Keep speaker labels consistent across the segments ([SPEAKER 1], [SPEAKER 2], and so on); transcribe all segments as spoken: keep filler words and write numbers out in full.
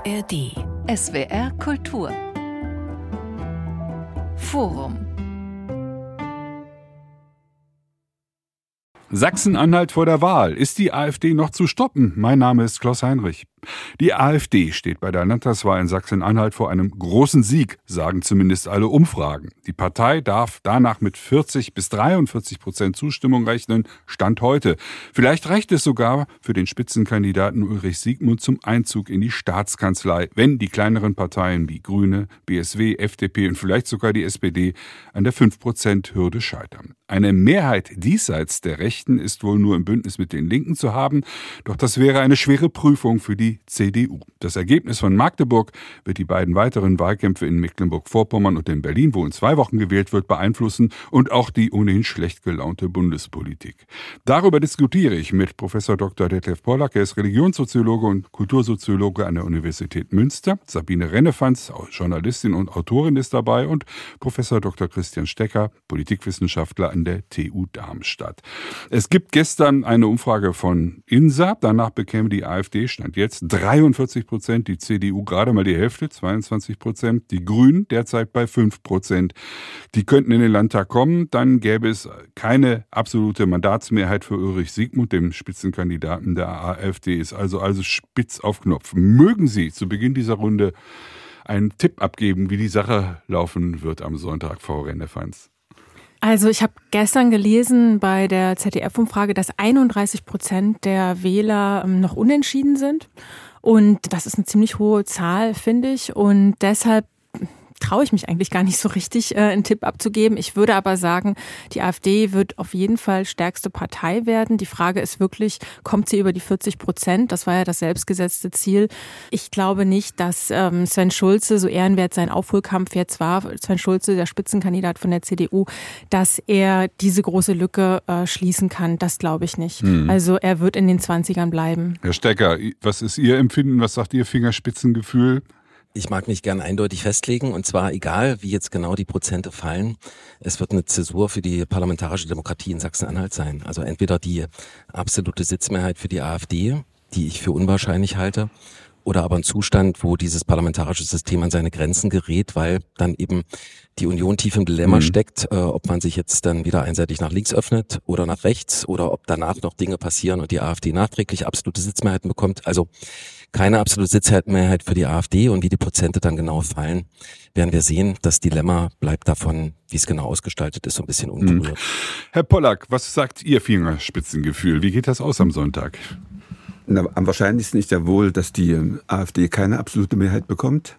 [SPEAKER 1] R D. S W R Kultur. Forum.
[SPEAKER 2] Sachsen-Anhalt vor der Wahl. Ist die AfD noch zu stoppen? Mein Name ist Klaus Heinrich. Die AfD steht bei der Landtagswahl in Sachsen-Anhalt vor einem großen Sieg, sagen zumindest alle Umfragen. Die Partei darf danach mit vierzig bis dreiundvierzig Prozent Zustimmung rechnen, Stand heute. Vielleicht reicht es sogar für den Spitzenkandidaten Ulrich Siegmund zum Einzug in die Staatskanzlei, wenn die kleineren Parteien wie Grüne, B S W, F D P und vielleicht sogar die S P D an der fünf Prozent Hürde scheitern. Eine Mehrheit diesseits der Rechten ist wohl nur im Bündnis mit den Linken zu haben, doch das wäre eine schwere Prüfung für die C D U. Das Ergebnis von Magdeburg wird die beiden weiteren Wahlkämpfe in Mecklenburg-Vorpommern und in Berlin, wo in zwei Wochen gewählt wird, beeinflussen und auch die ohnehin schlecht gelaunte Bundespolitik. Darüber diskutiere ich mit Professor Doktor Detlef Pollack. Er ist Religionssoziologe und Kultursoziologe an der Universität Münster. Sabine Rennefanz, Journalistin und Autorin, ist dabei und Professor Doktor Christian Stecker, Politikwissenschaftler an der T U Darmstadt. Es gibt gestern eine Umfrage von INSA. Danach bekäme die AfD, Stand jetzt, dreiundvierzig Prozent, die C D U gerade mal die Hälfte, zweiundzwanzig Prozent, die Grünen derzeit bei fünf Prozent. Die könnten in den Landtag kommen, dann gäbe es keine absolute Mandatsmehrheit für Ulrich Siegmund, dem Spitzenkandidaten der AfD, ist also, also spitz auf Knopf. Mögen Sie zu Beginn dieser Runde einen Tipp abgeben, wie die Sache laufen wird am Sonntag, Frau Rennefanz?
[SPEAKER 3] Also ich habe gestern gelesen bei der Z D F-Umfrage, dass einunddreißig Prozent der Wähler noch unentschieden sind. Und das ist eine ziemlich hohe Zahl, finde ich. Und deshalb traue ich mich eigentlich gar nicht so richtig, äh, einen Tipp abzugeben. Ich würde aber sagen, die AfD wird auf jeden Fall stärkste Partei werden. Die Frage ist wirklich, kommt sie über die vierzig Prozent? Das war ja das selbstgesetzte Ziel. Ich glaube nicht, dass ähm, Sven Schulze, so ehrenwert sein Aufholkampf jetzt war, Sven Schulze, der Spitzenkandidat von der C D U, dass er diese große Lücke äh, schließen kann. Das glaube ich nicht. Hm. Also er wird in den zwanzigern bleiben.
[SPEAKER 2] Herr Stecker, was ist Ihr Empfinden? Was sagt Ihr Fingerspitzengefühl?
[SPEAKER 4] Ich mag mich gern eindeutig festlegen, und zwar egal, wie jetzt genau die Prozente fallen. Es wird eine Zäsur für die parlamentarische Demokratie in Sachsen-Anhalt sein. Also entweder die absolute Sitzmehrheit für die AfD, die ich für unwahrscheinlich halte, oder aber ein Zustand, wo dieses parlamentarische System an seine Grenzen gerät, weil dann eben die Union tief im Dilemma mhm. steckt, äh, ob man sich jetzt dann wieder einseitig nach links öffnet oder nach rechts oder ob danach noch Dinge passieren und die AfD nachträglich absolute Sitzmehrheiten bekommt. Also keine absolute Sitzmehrheit für die AfD, und wie die Prozente dann genau fallen, werden wir sehen. Das Dilemma bleibt davon, wie es genau ausgestaltet ist, so ein bisschen unberührt.
[SPEAKER 2] Mhm. Herr Pollack, was sagt Ihr Fingerspitzengefühl? Wie geht das aus am Sonntag?
[SPEAKER 5] Na, am wahrscheinlichsten ist ja wohl, dass die AfD keine absolute Mehrheit bekommt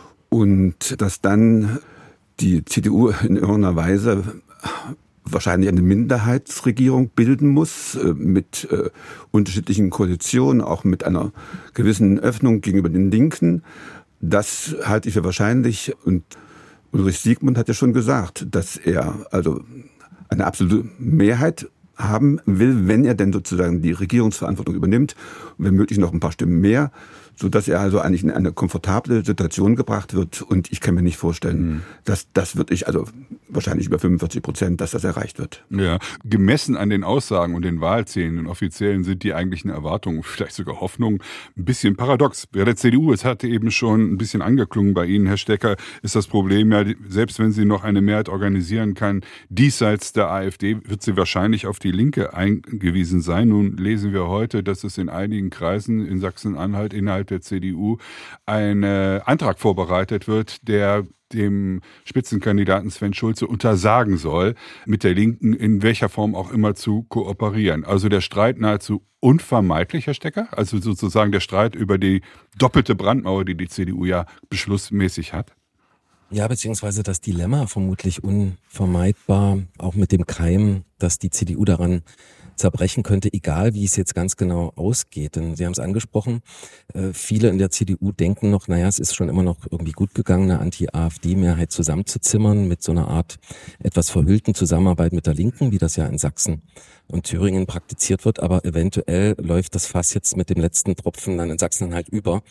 [SPEAKER 5] und dass dann die C D U in irgendeiner Weise wahrscheinlich eine Minderheitsregierung bilden muss, äh, mit äh, unterschiedlichen Koalitionen, auch mit einer gewissen Öffnung gegenüber den Linken. Das halte ich für wahrscheinlich. Und Ulrich Siegmund hat ja schon gesagt, dass er also eine absolute Mehrheit haben will, wenn er denn sozusagen die Regierungsverantwortung übernimmt, und wenn möglich noch ein paar Stimmen mehr, sodass er also eigentlich in eine komfortable Situation gebracht wird. Und ich kann mir nicht vorstellen, mhm. dass das wirklich, also wahrscheinlich über fünfundvierzig Prozent, dass das erreicht wird.
[SPEAKER 2] Ja, gemessen an den Aussagen und den Wahlzählen, den offiziellen, sind die eigentlichen Erwartungen, vielleicht sogar Hoffnungen, ein bisschen paradox. Bei der C D U, es hatte eben schon ein bisschen angeklungen bei Ihnen, Herr Stecker, ist das Problem ja, selbst wenn sie noch eine Mehrheit organisieren kann, diesseits der AfD wird sie wahrscheinlich auf die Linke eingewiesen sein. Nun lesen wir heute, dass es in einigen Kreisen in Sachsen-Anhalt innerhalb der C D U ein äh, Antrag vorbereitet wird, der dem Spitzenkandidaten Sven Schulze untersagen soll, mit der Linken in welcher Form auch immer zu kooperieren. Also der Streit nahezu unvermeidlich, Herr Stecker? Also sozusagen der Streit über die doppelte Brandmauer, die die C D U ja beschlussmäßig hat?
[SPEAKER 4] Ja, beziehungsweise das Dilemma vermutlich unvermeidbar, auch mit dem Keim, dass die C D U daran zerbrechen könnte, egal wie es jetzt ganz genau ausgeht. Denn Sie haben es angesprochen, äh, viele in der C D U denken noch, naja, es ist schon immer noch irgendwie gut gegangen, eine Anti-AfD-Mehrheit zusammenzuzimmern mit so einer Art etwas verhüllten Zusammenarbeit mit der Linken, wie das ja in Sachsen und Thüringen praktiziert wird. Aber eventuell läuft das Fass jetzt mit dem letzten Tropfen dann in Sachsen-Anhalt über.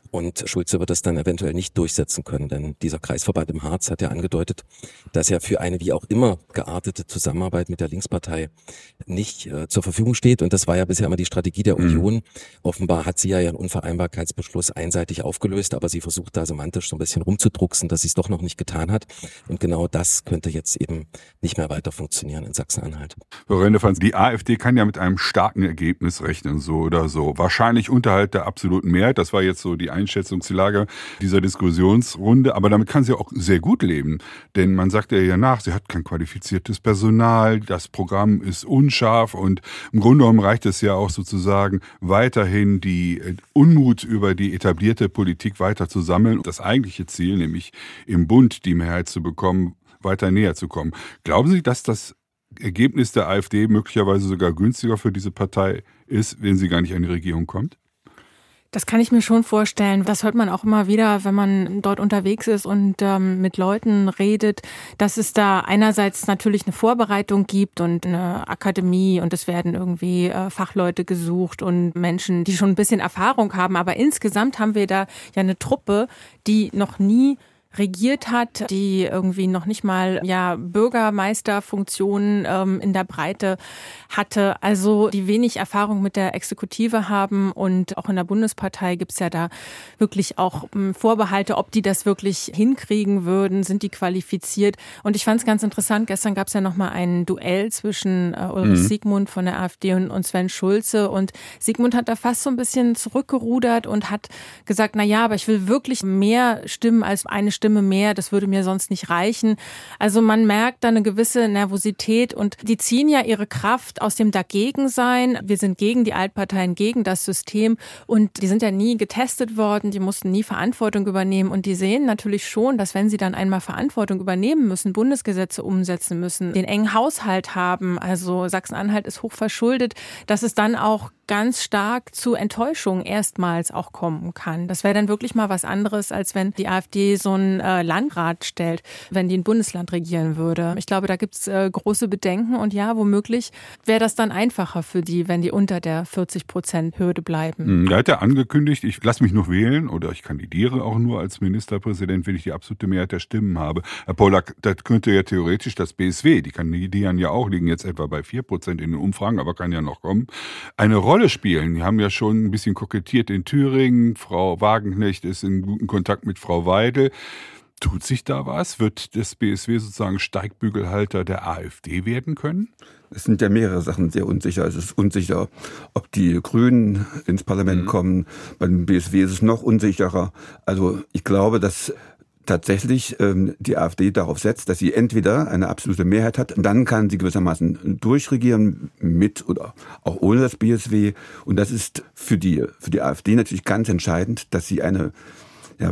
[SPEAKER 4] Und Schulze wird das dann eventuell nicht durchsetzen können, denn dieser Kreisverband im Harz hat ja angedeutet, dass er für eine wie auch immer geartete Zusammenarbeit mit der Linkspartei nicht äh, zur Verfügung steht. Und das war ja bisher immer die Strategie der Union. Mhm. Offenbar hat sie ja ihren Unvereinbarkeitsbeschluss einseitig aufgelöst, aber sie versucht da semantisch so ein bisschen rumzudrucksen, dass sie es doch noch nicht getan hat. Und genau das könnte jetzt eben nicht mehr weiter funktionieren in Sachsen-Anhalt.
[SPEAKER 2] Frau Rendefanz, die AfD kann ja mit einem starken Ergebnis rechnen, so oder so. Wahrscheinlich unterhalb der absoluten Mehrheit. Das war jetzt so die Einschätzungslage dieser Diskussionsrunde. Aber damit kann sie auch sehr gut leben. Denn man sagt ihr ja nach, sie hat kein qualifiziertes Personal, das Programm ist unscharf und im Grunde genommen reicht es ja auch sozusagen weiterhin die Unmut über die etablierte Politik weiter zu sammeln. Das eigentliche Ziel, nämlich im Bund die Mehrheit zu bekommen, weiter näher zu kommen. Glauben Sie, dass das Ergebnis der AfD möglicherweise sogar günstiger für diese Partei ist, wenn sie gar nicht an die Regierung kommt?
[SPEAKER 3] Das kann ich mir schon vorstellen. Das hört man auch immer wieder, wenn man dort unterwegs ist und ähm, mit Leuten redet, dass es da einerseits natürlich eine Vorbereitung gibt und eine Akademie und es werden irgendwie äh, Fachleute gesucht und Menschen, die schon ein bisschen Erfahrung haben. Aber insgesamt haben wir da ja eine Truppe, die noch nie regiert hat, die irgendwie noch nicht mal ja Bürgermeisterfunktionen ähm, in der Breite hatte, also die wenig Erfahrung mit der Exekutive haben und auch in der Bundespartei gibt's ja da wirklich auch ähm, Vorbehalte, ob die das wirklich hinkriegen würden, sind die qualifiziert und ich fand es ganz interessant, gestern gab's ja nochmal ein Duell zwischen äh, Ulrich mhm. Siegmund von der AfD und, und Sven Schulze und Siegmund hat da fast so ein bisschen zurückgerudert und hat gesagt, na ja, aber ich will wirklich mehr Stimmen als eine Stimme mehr, das würde mir sonst nicht reichen. Also man merkt da eine gewisse Nervosität und die ziehen ja ihre Kraft aus dem Dagegensein. Wir sind gegen die Altparteien, gegen das System und die sind ja nie getestet worden, die mussten nie Verantwortung übernehmen und die sehen natürlich schon, dass wenn sie dann einmal Verantwortung übernehmen müssen, Bundesgesetze umsetzen müssen, den engen Haushalt haben, also Sachsen-Anhalt ist hoch verschuldet, dass es dann auch ganz stark zu Enttäuschung erstmals auch kommen kann. Das wäre dann wirklich mal was anderes, als wenn die AfD so einen äh, Landrat stellt, wenn die ein Bundesland regieren würde. Ich glaube, da gibt's äh, große Bedenken und ja, womöglich wäre das dann einfacher für die, wenn die unter der vierzig Prozent Hürde bleiben.
[SPEAKER 2] Er hat ja angekündigt, ich lasse mich noch wählen oder ich kandidiere auch nur als Ministerpräsident, wenn ich die absolute Mehrheit der Stimmen habe. Herr Pollack, das könnte ja theoretisch das B S W, die kandidieren ja auch, liegen jetzt etwa bei vier Prozent in den Umfragen, aber kann ja noch kommen, eine Rolle spielen. Die haben ja schon ein bisschen kokettiert in Thüringen. Frau Wagenknecht ist in gutem Kontakt mit Frau Weidel. Tut sich da was? Wird das B S W sozusagen Steigbügelhalter der AfD werden können?
[SPEAKER 5] Es sind ja mehrere Sachen sehr unsicher. Es ist unsicher, ob die Grünen ins Parlament mhm. kommen. Beim B S W ist es noch unsicherer. Also ich glaube, dass tatsächlich ähm, die AfD darauf setzt, dass sie entweder eine absolute Mehrheit hat, dann kann sie gewissermaßen durchregieren mit oder auch ohne das B S W. Und das ist für die für die AfD natürlich ganz entscheidend, dass sie eine ja,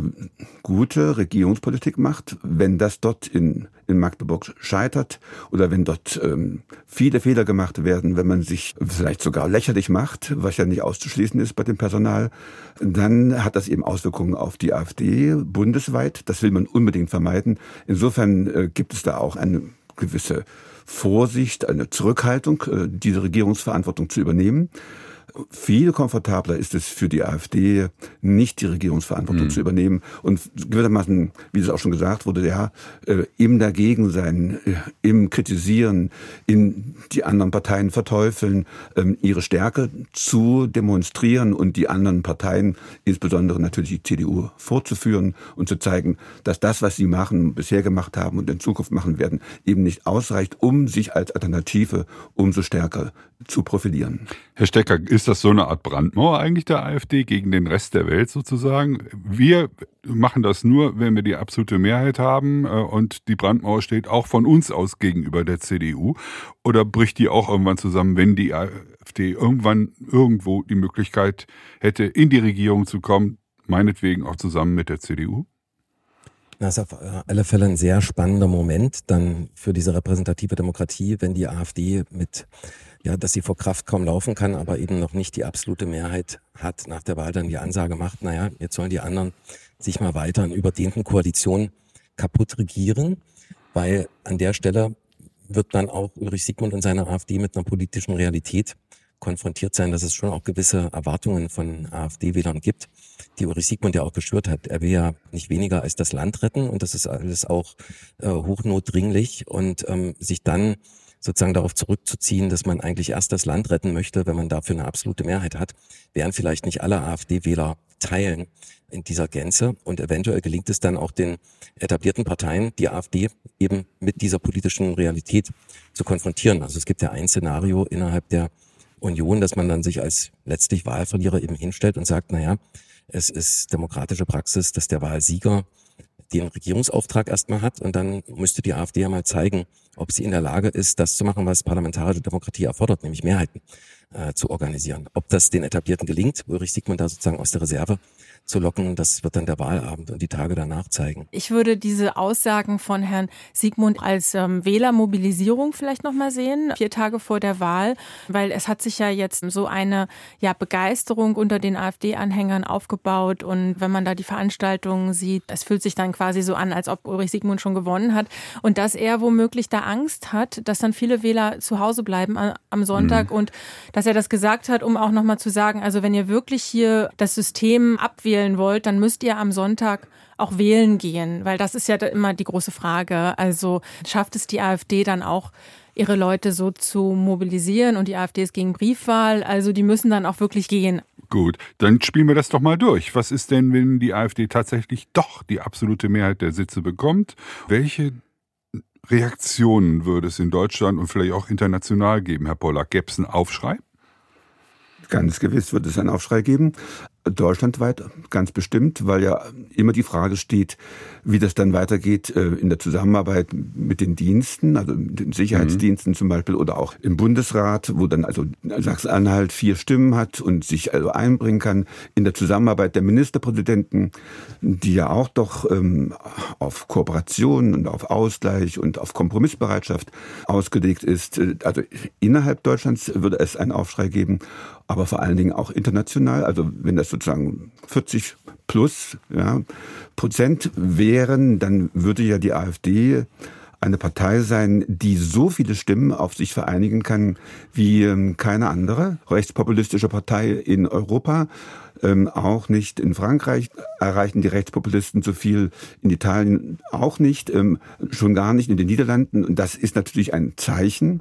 [SPEAKER 5] gute Regierungspolitik macht. Wenn das dort in, in Magdeburg scheitert oder wenn dort ähm, viele Fehler gemacht werden, wenn man sich vielleicht sogar lächerlich macht, was ja nicht auszuschließen ist bei dem Personal, dann hat das eben Auswirkungen auf die AfD bundesweit. Das will man unbedingt vermeiden. Insofern äh, gibt es da auch eine gewisse Vorsicht, eine Zurückhaltung, äh, diese Regierungsverantwortung zu übernehmen. Viel komfortabler ist es für die AfD, nicht die Regierungsverantwortung mhm. zu übernehmen und gewissermaßen, wie es auch schon gesagt wurde, ja, im Dagegensein, im Kritisieren, in die anderen Parteien verteufeln, ihre Stärke zu demonstrieren und die anderen Parteien, insbesondere natürlich die C D U, vorzuführen und zu zeigen, dass das, was sie machen, bisher gemacht haben und in Zukunft machen werden, eben nicht ausreicht, um sich als Alternative umso stärker zu profilieren.
[SPEAKER 2] Herr Stecker, ist das so eine Art Brandmauer eigentlich der AfD gegen den Rest der Welt sozusagen? Wir machen das nur, wenn wir die absolute Mehrheit haben und die Brandmauer steht auch von uns aus gegenüber der C D U. Oder bricht die auch irgendwann zusammen, wenn die AfD irgendwann irgendwo die Möglichkeit hätte, in die Regierung zu kommen, meinetwegen auch zusammen mit der C D U?
[SPEAKER 4] Das ist auf alle Fälle ein sehr spannender Moment dann für diese repräsentative Demokratie, wenn die AfD mit, ja, dass sie vor Kraft kaum laufen kann, aber eben noch nicht die absolute Mehrheit hat, nach der Wahl dann die Ansage macht, naja, jetzt sollen die anderen sich mal weiter in überdehnten Koalitionen kaputt regieren, weil an der Stelle wird dann auch Ulrich Siegmund und seine AfD mit einer politischen Realität konfrontiert sein, dass es schon auch gewisse Erwartungen von AfD-Wählern gibt, die Ulrich Siegmund ja auch geschürt hat. Er will ja nicht weniger als das Land retten und das ist alles auch äh, hochnotdringlich und ähm, sich dann sozusagen darauf zurückzuziehen, dass man eigentlich erst das Land retten möchte, wenn man dafür eine absolute Mehrheit hat, werden vielleicht nicht alle AfD-Wähler teilen in dieser Gänze und eventuell gelingt es dann auch den etablierten Parteien, die AfD eben mit dieser politischen Realität zu konfrontieren. Also es gibt ja ein Szenario innerhalb der Union, dass man dann sich als letztlich Wahlverlierer eben hinstellt und sagt, naja, es ist demokratische Praxis, dass der Wahlsieger den Regierungsauftrag erstmal hat und dann müsste die AfD ja mal zeigen, ob sie in der Lage ist, das zu machen, was parlamentarische Demokratie erfordert, nämlich Mehrheiten äh, zu organisieren. Ob das den Etablierten gelingt, Ulrich Siegmund da sozusagen aus der Reserve zu locken, das wird dann der Wahlabend und die Tage danach zeigen.
[SPEAKER 3] Ich würde diese Aussagen von Herrn Siegmund als ähm, Wählermobilisierung vielleicht nochmal sehen, vier Tage vor der Wahl, weil es hat sich ja jetzt so eine ja, Begeisterung unter den AfD-Anhängern aufgebaut und wenn man da die Veranstaltungen sieht, es fühlt sich dann quasi so an, als ob Ulrich Siegmund schon gewonnen hat und dass er womöglich da Angst hat, dass dann viele Wähler zu Hause bleiben am Sonntag mhm. und dass er das gesagt hat, um auch nochmal zu sagen, also wenn ihr wirklich hier das System abwählt wollt, dann müsst ihr am Sonntag auch wählen gehen, weil das ist ja immer die große Frage. Also schafft es die AfD dann auch, ihre Leute so zu mobilisieren und die AfD ist gegen Briefwahl, also die müssen dann auch wirklich gehen.
[SPEAKER 2] Gut, dann spielen wir das doch mal durch. Was ist denn, wenn die AfD tatsächlich doch die absolute Mehrheit der Sitze bekommt? Welche Reaktionen würde es in Deutschland und vielleicht auch international geben, Herr Pollack? Gäbe es einen Aufschrei?
[SPEAKER 5] Ganz gewiss wird es einen Aufschrei geben. Deutschlandweit ganz bestimmt, weil ja immer die Frage steht, wie das dann weitergeht in der Zusammenarbeit mit den Diensten, also mit den Sicherheitsdiensten mhm. zum Beispiel oder auch im Bundesrat, wo dann also Sachsen-Anhalt vier Stimmen hat und sich also einbringen kann in der Zusammenarbeit der Ministerpräsidenten, die ja auch doch ähm, auf Kooperation und auf Ausgleich und auf Kompromissbereitschaft ausgelegt ist. Also innerhalb Deutschlands würde es einen Aufschrei geben, aber vor allen Dingen auch international, also wenn das sozusagen vierzig plus ja, Prozent wären, dann würde ja die AfD eine Partei sein, die so viele Stimmen auf sich vereinigen kann wie keine andere rechtspopulistische Partei in Europa. Ähm, auch nicht in Frankreich erreichen die Rechtspopulisten so viel, in Italien auch nicht, ähm, schon gar nicht in den Niederlanden. Und das ist natürlich ein Zeichen,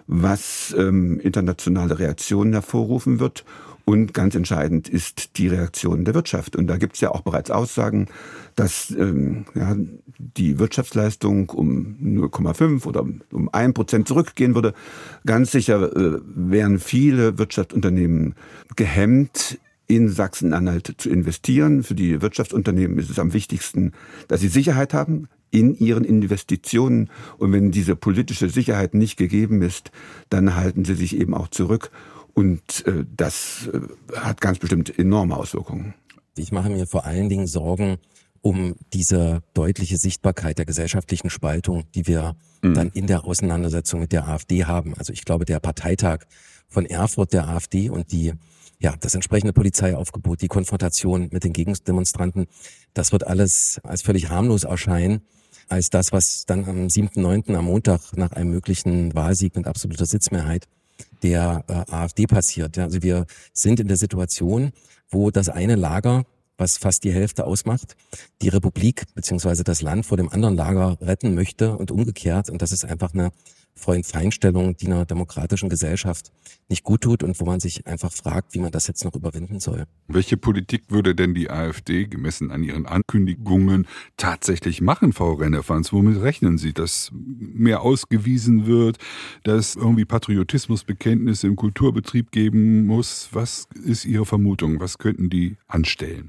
[SPEAKER 5] was ähm, internationale Reaktionen hervorrufen wird. Und ganz entscheidend ist die Reaktion der Wirtschaft. Und da gibt es ja auch bereits Aussagen, dass ähm, ja, die Wirtschaftsleistung um null Komma fünf oder um ein Prozent zurückgehen würde. Ganz sicher äh, wären viele Wirtschaftsunternehmen gehemmt, in Sachsen-Anhalt zu investieren. Für die Wirtschaftsunternehmen ist es am wichtigsten, dass sie Sicherheit haben in ihren Investitionen. Und wenn diese politische Sicherheit nicht gegeben ist, dann halten sie sich eben auch zurück. Und äh, das äh, hat ganz bestimmt enorme Auswirkungen.
[SPEAKER 4] Ich mache mir vor allen Dingen Sorgen um diese deutliche Sichtbarkeit der gesellschaftlichen Spaltung, die wir mhm. dann in der Auseinandersetzung mit der AfD haben. Also ich glaube, der Parteitag von Erfurt der AfD und die ja das entsprechende Polizeiaufgebot, die Konfrontation mit den Gegendemonstranten, das wird alles als völlig harmlos erscheinen, als das, was dann am siebten neunten am Montag nach einem möglichen Wahlsieg mit absoluter Sitzmehrheit der äh, AfD passiert. Ja, also wir sind in der Situation, wo das eine Lager, was fast die Hälfte ausmacht, die Republik bzw. das Land vor dem anderen Lager retten möchte und umgekehrt. Und das ist einfach eine Freund-Feind-Stellung, die einer demokratischen Gesellschaft nicht gut tut und wo man sich einfach fragt, wie man das jetzt noch überwinden soll.
[SPEAKER 2] Welche Politik würde denn die AfD gemessen an ihren Ankündigungen tatsächlich machen, Frau Rennephans? Womit rechnen Sie, dass mehr ausgewiesen wird, dass irgendwie Patriotismusbekenntnisse im Kulturbetrieb geben muss? Was ist Ihre Vermutung? Was könnten die anstellen?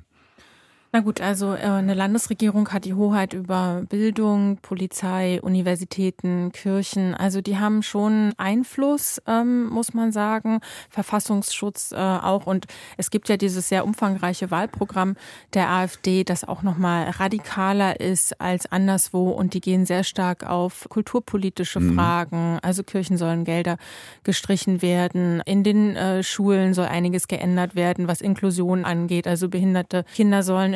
[SPEAKER 3] Na gut, also eine Landesregierung hat die Hoheit über Bildung, Polizei, Universitäten, Kirchen. Also die haben schon Einfluss, ähm, muss man sagen, Verfassungsschutz äh, auch. Und es gibt ja dieses sehr umfangreiche Wahlprogramm der AfD, das auch nochmal radikaler ist als anderswo. Und die gehen sehr stark auf kulturpolitische mhm. Fragen. Also Kirchen sollen Gelder gestrichen werden. In den äh, Schulen soll einiges geändert werden, was Inklusion angeht. Also behinderte Kinder sollen in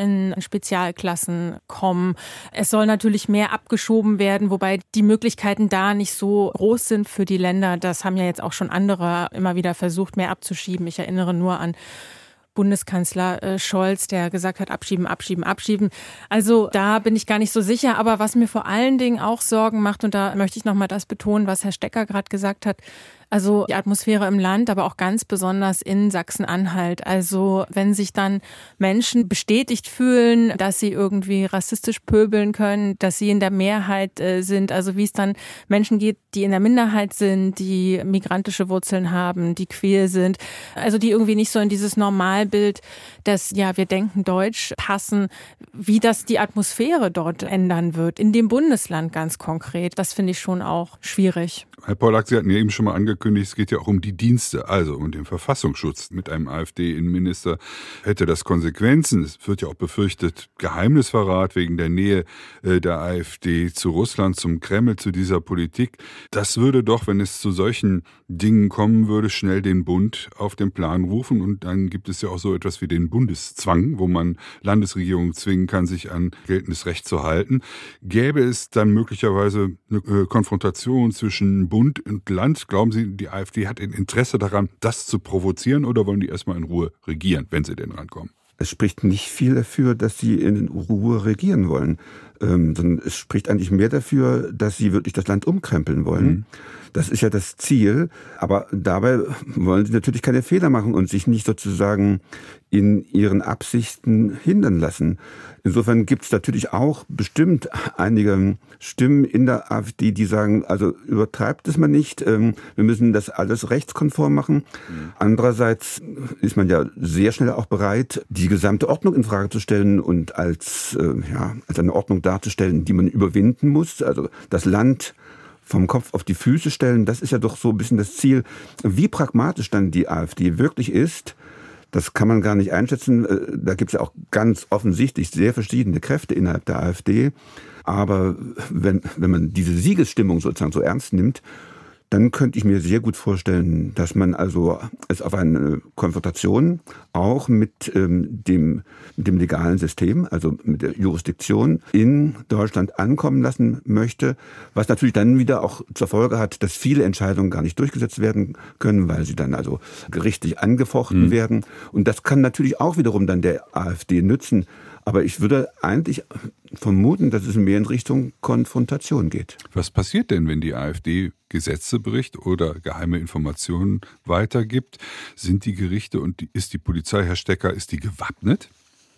[SPEAKER 3] in Spezialklassen kommen. Es soll natürlich mehr abgeschoben werden, wobei die Möglichkeiten da nicht so groß sind für die Länder. Das haben ja jetzt auch schon andere immer wieder versucht, mehr abzuschieben. Ich erinnere nur an Bundeskanzler Scholz, der gesagt hat, abschieben, abschieben, abschieben. Also da bin ich gar nicht so sicher. Aber was mir vor allen Dingen auch Sorgen macht, und da möchte ich nochmal das betonen, was Herr Stecker gerade gesagt hat, also die Atmosphäre im Land, aber auch ganz besonders in Sachsen-Anhalt. Also wenn sich dann Menschen bestätigt fühlen, dass sie irgendwie rassistisch pöbeln können, dass sie in der Mehrheit äh, sind, also wie es dann Menschen geht, die in der Minderheit sind, die migrantische Wurzeln haben, die queer sind, also die irgendwie nicht so in dieses Normalbild, dass ja wir denken Deutsch passen, wie das die Atmosphäre dort ändern wird, in dem Bundesland ganz konkret. Das finde ich schon auch schwierig.
[SPEAKER 2] Herr Pollack, Sie hatten ja eben schon mal angekündigt, es geht ja auch um die Dienste, also um den Verfassungsschutz. Mit einem AfD-Innenminister hätte das Konsequenzen. Es wird ja auch befürchtet, Geheimnisverrat wegen der Nähe der AfD zu Russland, zum Kreml, zu dieser Politik. Das würde doch, wenn es zu solchen Dingen kommen würde, schnell den Bund auf den Plan rufen. Und dann gibt es ja auch so etwas wie den Bundeszwang, wo man Landesregierungen zwingen kann, sich an geltendes Recht zu halten. Gäbe es dann möglicherweise eine Konfrontation zwischen Bund und Land? Glauben Sie, die AfD hat ein Interesse daran, das zu provozieren, oder wollen die erstmal in Ruhe regieren, wenn sie denn rankommen?
[SPEAKER 5] Es spricht nicht viel dafür, dass sie in Ruhe regieren wollen, ähm, sondern es spricht eigentlich mehr dafür, dass sie wirklich das Land umkrempeln wollen. Mhm. Das ist ja das Ziel, aber dabei wollen sie natürlich keine Fehler machen und sich nicht sozusagen in ihren Absichten hindern lassen. Insofern gibt es natürlich auch bestimmt einige Stimmen in der AfD, die sagen, also übertreibt es mal nicht, wir müssen das alles rechtskonform machen. Mhm. Andererseits ist man ja sehr schnell auch bereit, die gesamte Ordnung in Frage zu stellen und als, ja, als eine Ordnung darzustellen, die man überwinden muss. Also das Land vom Kopf auf die Füße stellen, das ist ja doch so ein bisschen das Ziel. Wie pragmatisch dann die AfD wirklich ist, das kann man gar nicht einschätzen. Da gibt es ja auch ganz offensichtlich sehr verschiedene Kräfte innerhalb der AfD. Aber wenn, wenn man diese Siegesstimmung sozusagen so ernst nimmt, dann könnte ich mir sehr gut vorstellen, dass man also es auf eine Konfrontation auch mit ähm, dem, mit dem legalen System, also mit der Jurisdiktion in Deutschland ankommen lassen möchte, was natürlich dann wieder auch zur Folge hat, dass viele Entscheidungen gar nicht durchgesetzt werden können, weil sie dann also gerichtlich angefochten mhm. werden. Und das kann natürlich auch wiederum dann der AfD nützen. Aber ich würde eigentlich vermuten, dass es mehr in Richtung Konfrontation geht.
[SPEAKER 2] Was passiert denn, wenn die AfD Gesetze bricht oder geheime Informationen weitergibt? Sind die Gerichte und die, ist die Polizei, Herr Stecker, ist die gewappnet?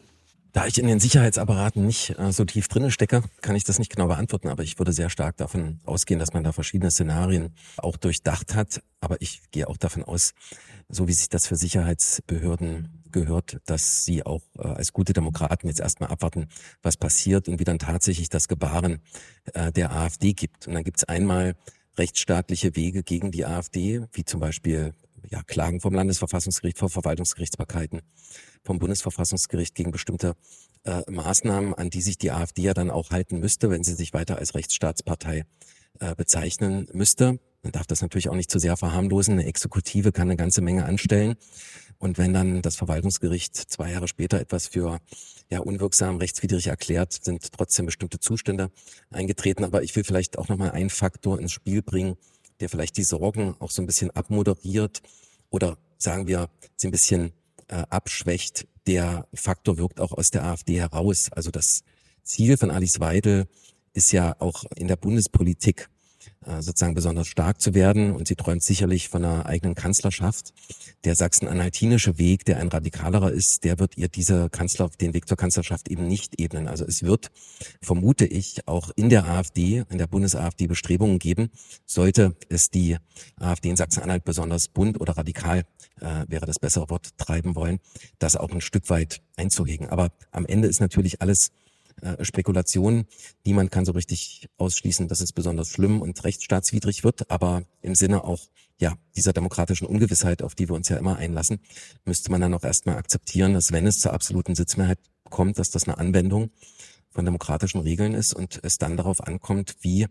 [SPEAKER 4] Da ich in den Sicherheitsapparaten nicht äh, so tief drinne stecke, kann ich das nicht genau beantworten, aber ich würde sehr stark davon ausgehen, dass man da verschiedene Szenarien auch durchdacht hat. Aber ich gehe auch davon aus, so wie sich das für Sicherheitsbehörden gehört, dass sie auch äh, als gute Demokraten jetzt erstmal abwarten, was passiert und wie dann tatsächlich das Gebaren äh, der AfD gibt. Und dann gibt es einmal rechtsstaatliche Wege gegen die AfD, wie zum Beispiel ja, Klagen vom Landesverfassungsgericht, vor Verwaltungsgerichtsbarkeiten, vom Bundesverfassungsgericht gegen bestimmte äh, Maßnahmen, an die sich die AfD ja dann auch halten müsste, wenn sie sich weiter als Rechtsstaatspartei äh, bezeichnen müsste. Man darf das natürlich auch nicht zu sehr verharmlosen. Eine Exekutive kann eine ganze Menge anstellen. Und wenn dann das Verwaltungsgericht zwei Jahre später etwas für ja unwirksam, rechtswidrig erklärt, sind trotzdem bestimmte Zustände eingetreten. Aber ich will vielleicht auch nochmal einen Faktor ins Spiel bringen, der vielleicht die Sorgen auch so ein bisschen abmoderiert oder sagen wir, sie ein bisschen äh, abschwächt. Der Faktor wirkt auch aus der AfD heraus. Also das Ziel von Alice Weidel ist ja auch in der Bundespolitik sozusagen besonders stark zu werden, und sie träumt sicherlich von einer eigenen Kanzlerschaft. Der sachsen-anhaltinische Weg, der ein radikalerer ist, der wird ihr diese Kanzler, den Weg zur Kanzlerschaft eben nicht ebnen. Also es wird, vermute ich, auch in der AfD, in der Bundes-AfD Bestrebungen geben, sollte es die AfD in Sachsen-Anhalt besonders bunt oder radikal, äh, wäre das bessere Wort, treiben wollen, das auch ein Stück weit einzuhegen. Aber am Ende ist natürlich alles Spekulation. Niemand kann so richtig ausschließen, dass es besonders schlimm und rechtsstaatswidrig wird, aber im Sinne auch ja dieser demokratischen Ungewissheit, auf die wir uns ja immer einlassen, müsste man dann auch erstmal akzeptieren, dass wenn es zur absoluten Sitzmehrheit kommt, dass das eine Anwendung von demokratischen Regeln ist und es dann darauf ankommt, wie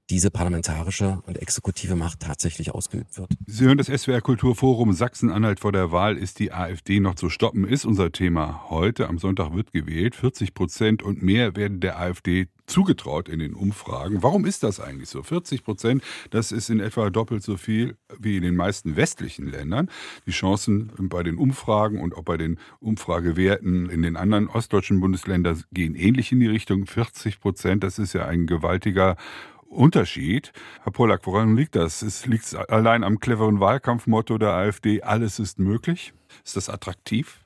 [SPEAKER 4] diese parlamentarische und exekutive Macht tatsächlich ausgeübt wird.
[SPEAKER 2] Sie hören das S W R Kulturforum Sachsen-Anhalt vor der Wahl. Ist die AfD noch zu stoppen? Ist unser Thema heute. Am Sonntag wird gewählt. vierzig Prozent und mehr werden der AfD zugetraut in den Umfragen. Warum ist das eigentlich so? vierzig Prozent, das ist in etwa doppelt so viel wie in den meisten westlichen Ländern. Die Chancen bei den Umfragen und auch bei den Umfragewerten in den anderen ostdeutschen Bundesländern gehen ähnlich in die Richtung. vierzig Prozent, das ist ja ein gewaltiger Unterschied. Herr Pollack, woran liegt das? Es liegt allein am cleveren Wahlkampfmotto der AfD, alles ist möglich? Ist das attraktiv?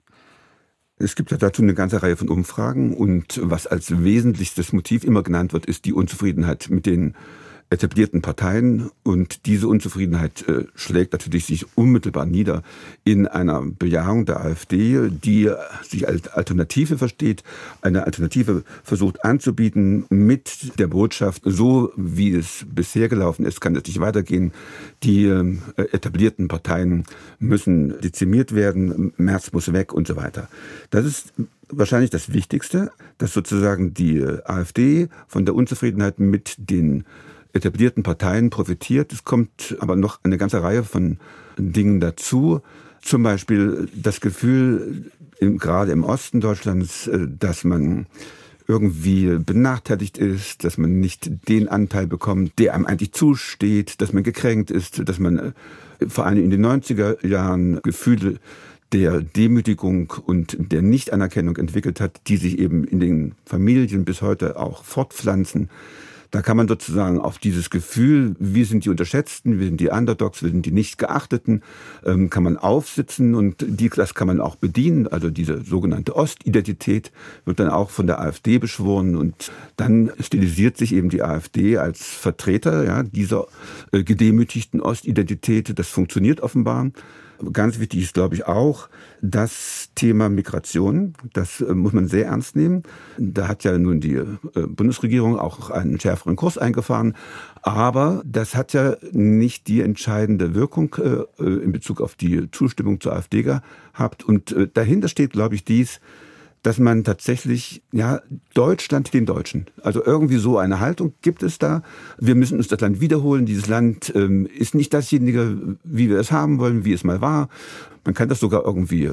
[SPEAKER 5] Es gibt ja dazu eine ganze Reihe von Umfragen und was als wesentlichstes Motiv immer genannt wird, ist die Unzufriedenheit mit den etablierten Parteien und diese Unzufriedenheit äh, schlägt natürlich sich unmittelbar nieder in einer Bejahung der AfD, die sich als Alternative versteht, eine Alternative versucht anzubieten mit der Botschaft, so wie es bisher gelaufen ist, kann es nicht weitergehen. Die äh, etablierten Parteien müssen dezimiert werden, Merz muss weg und so weiter. Das ist wahrscheinlich das Wichtigste, dass sozusagen die AfD von der Unzufriedenheit mit den etablierten Parteien profitiert. Es kommt aber noch eine ganze Reihe von Dingen dazu. Zum Beispiel das Gefühl, gerade im Osten Deutschlands, dass man irgendwie benachteiligt ist, dass man nicht den Anteil bekommt, der einem eigentlich zusteht, dass man gekränkt ist, dass man vor allem in den neunziger Jahren Gefühle der Demütigung und der Nichtanerkennung entwickelt hat, die sich eben in den Familien bis heute auch fortpflanzen. Da kann man sozusagen auf dieses Gefühl, wir sind die Unterschätzten, wir sind die Underdogs, wir sind die Nicht-Geachteten, ähm, kann man aufsitzen und die, das kann man auch bedienen. Also diese sogenannte Ostidentität wird dann auch von der AfD beschworen und dann stilisiert sich eben die AfD als Vertreter ja, dieser äh, gedemütigten Ostidentität. Das funktioniert offenbar. Ganz wichtig ist, glaube ich, auch das Thema Migration. Das äh, muss man sehr ernst nehmen. Da hat ja nun die äh, Bundesregierung auch einen schärferen Kurs eingefahren. Aber das hat ja nicht die entscheidende Wirkung äh, in Bezug auf die Zustimmung zur AfD gehabt. Und äh, dahinter steht, glaube ich, dies, dass man tatsächlich, ja, Deutschland den Deutschen. Also irgendwie so eine Haltung gibt es da. Wir müssen uns das Land wiederholen. Dieses Land ähm, ist nicht dasjenige, wie wir es haben wollen, wie es mal war. Man kann das sogar irgendwie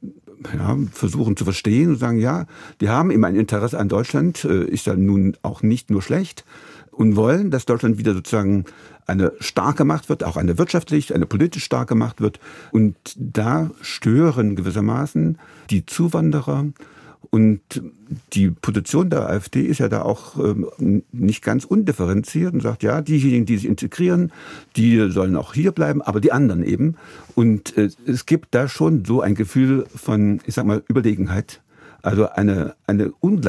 [SPEAKER 5] ja, versuchen zu verstehen und sagen, ja, die haben eben ein Interesse an Deutschland, äh, ist ja nun auch nicht nur schlecht und wollen, dass Deutschland wieder sozusagen eine starke Macht wird, auch eine wirtschaftlich, eine politisch starke Macht wird. Und da stören gewissermaßen die Zuwanderer. Und die Position der AfD ist ja da auch ähm, nicht ganz undifferenziert und sagt, ja, diejenigen, die sich integrieren, die sollen auch hier bleiben, aber die anderen eben. Und äh, es gibt da schon so ein Gefühl von, ich sag mal, Überlegenheit. Also eine, eine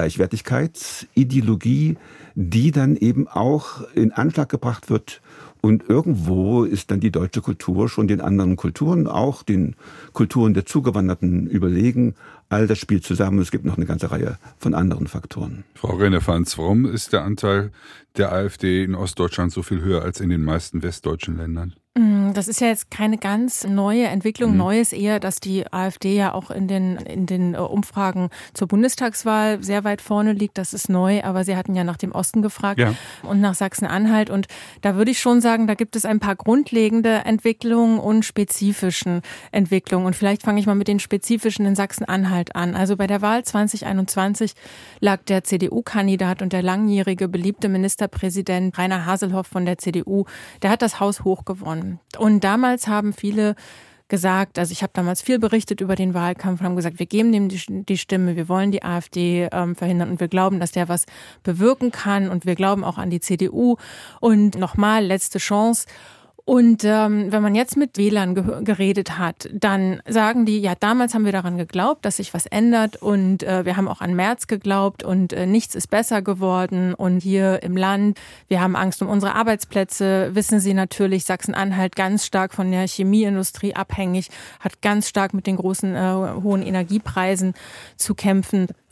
[SPEAKER 5] Ungleichwertigkeitsideologie, die dann eben auch in Anschlag gebracht wird. Und irgendwo ist dann die deutsche Kultur schon den anderen Kulturen, auch den Kulturen der Zugewanderten überlegen. All das spielt zusammen. Es gibt noch eine ganze Reihe von anderen Faktoren.
[SPEAKER 2] Frau Rennefanz, warum ist der Anteil der AfD in Ostdeutschland so viel höher als in den meisten westdeutschen Ländern?
[SPEAKER 3] Das ist ja jetzt keine ganz neue Entwicklung. Mhm. Neu ist eher, dass die AfD ja auch in den, in den Umfragen zur Bundestagswahl sehr weit vorne liegt. Das ist neu, aber Sie hatten ja nach dem Osten gefragt ja. und nach Sachsen-Anhalt. Und da würde ich schon sagen, da gibt es ein paar grundlegende Entwicklungen und spezifischen Entwicklungen. Und vielleicht fange ich mal mit den spezifischen in Sachsen-Anhalt an. Also bei der Wahl zwanzig einundzwanzig lag der C D U-Kandidat und der langjährige beliebte Ministerpräsident Rainer Haselhoff von der C D U, der hat das Haus hoch gewonnen. Und damals haben viele gesagt, also ich habe damals viel berichtet über den Wahlkampf und haben gesagt, wir geben dem die, die Stimme, wir wollen die AfD ähm, verhindern und wir glauben, dass der was bewirken kann und wir glauben auch an die C D U und nochmal letzte Chance. Und ähm, wenn man jetzt mit Wählern ge- geredet hat, dann sagen die, ja, damals haben wir daran geglaubt, dass sich was ändert und äh, wir haben auch an Merz geglaubt und äh, nichts ist besser geworden und hier im Land, wir haben Angst um unsere Arbeitsplätze, wissen Sie natürlich, Sachsen-Anhalt ganz stark von der Chemieindustrie abhängig, hat ganz stark mit den großen, äh, hohen Energiepreisen zu kämpfen.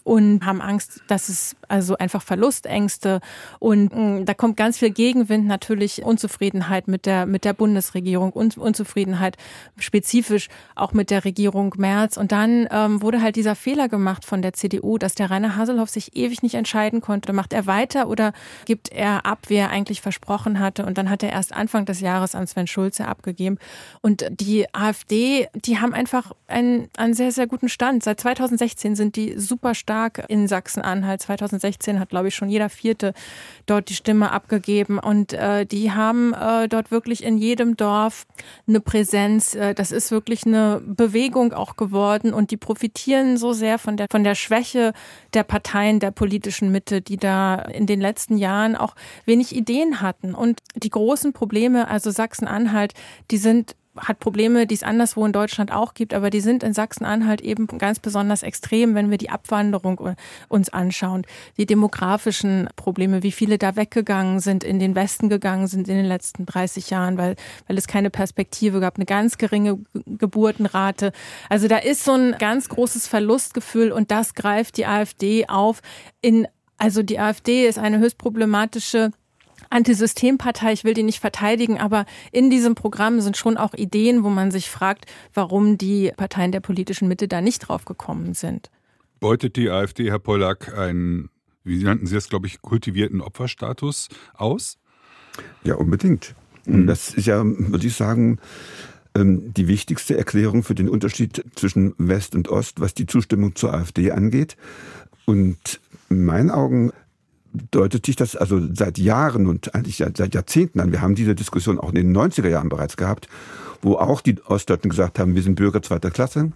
[SPEAKER 3] und haben Angst, dass es also einfach Verlustängste und mh, da kommt ganz viel Gegenwind, natürlich Unzufriedenheit mit der mit der Bundesregierung und Unzufriedenheit spezifisch auch mit der Regierung Merz. Und dann ähm, wurde halt dieser Fehler gemacht von der C D U, dass der Rainer Haselhoff sich ewig nicht entscheiden konnte. Macht er weiter oder gibt er ab, wie er eigentlich versprochen hatte? Und dann hat er erst Anfang des Jahres an Sven Schulze abgegeben. Und die AfD, die haben einfach einen, einen sehr, sehr guten Stand. Seit zweitausendsechzehn sind die super stark in Sachsen-Anhalt. zweitausendsechzehn hat, glaube ich, schon jeder Vierte dort die Stimme abgegeben. Und äh, die haben äh, dort wirklich in jedem Dorf eine Präsenz. Äh, das ist wirklich eine Bewegung auch geworden. Und die profitieren so sehr von der, von der Schwäche der Parteien der politischen Mitte, die da in den letzten Jahren auch wenig Ideen hatten. Und die großen Probleme, also Sachsen-Anhalt, die sind hat Probleme, die es anderswo in Deutschland auch gibt, aber die sind in Sachsen-Anhalt eben ganz besonders extrem, wenn wir die Abwanderung uns anschauen. Die demografischen Probleme, wie viele da weggegangen sind, in den Westen gegangen sind in den letzten dreißig Jahren, weil, weil es keine Perspektive gab, eine ganz geringe Geburtenrate. Also da ist so ein ganz großes Verlustgefühl und das greift die AfD auf. In, also die AfD ist eine höchst problematische Antisystempartei, ich will die nicht verteidigen, aber in diesem Programm sind schon auch Ideen, wo man sich fragt, warum die Parteien der politischen Mitte da nicht drauf gekommen sind.
[SPEAKER 2] Beutet die AfD, Herr Pollack, einen, wie nannten Sie das, glaube ich, kultivierten Opferstatus aus?
[SPEAKER 5] Ja, unbedingt. Und das ist ja, würde ich sagen, die wichtigste Erklärung für den Unterschied zwischen West und Ost, was die Zustimmung zur AfD angeht. Und in meinen Augen deutet sich das also seit Jahren und eigentlich seit Jahrzehnten an. Wir haben diese Diskussion auch in den neunziger Jahren bereits gehabt, wo auch die Ostdeutschen gesagt haben, wir sind Bürger zweiter Klasse